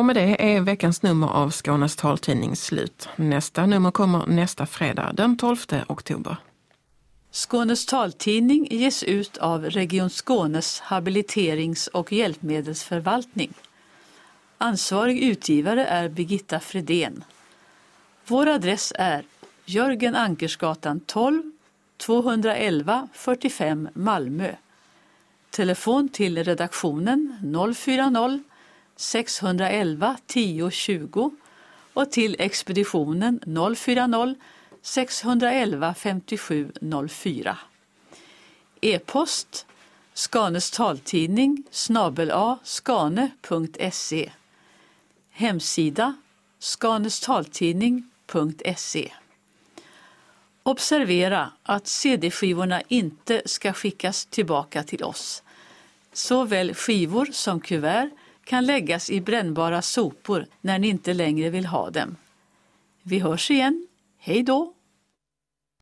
Och med det är veckans nummer av Skånes taltidning slut. Nästa nummer kommer nästa fredag den 12 oktober. Skånes taltidning ges ut av Region Skånes habiliterings- och hjälpmedelsförvaltning. Ansvarig utgivare är Birgitta Fredén. Vår adress är Jörgen Ankersgatan 12, 211 45 Malmö. Telefon till redaktionen 040 611 10 20 och till expeditionen 040 611 57 04. E-post Skanes taltidning @skane.se. Hemsida skanestaltidning.se. Observera att CD-skivorna inte ska skickas tillbaka till oss. Såväl skivor som kuvert kan läggas i brännbara sopor när ni inte längre vill ha dem. Vi hörs igen. Hej då!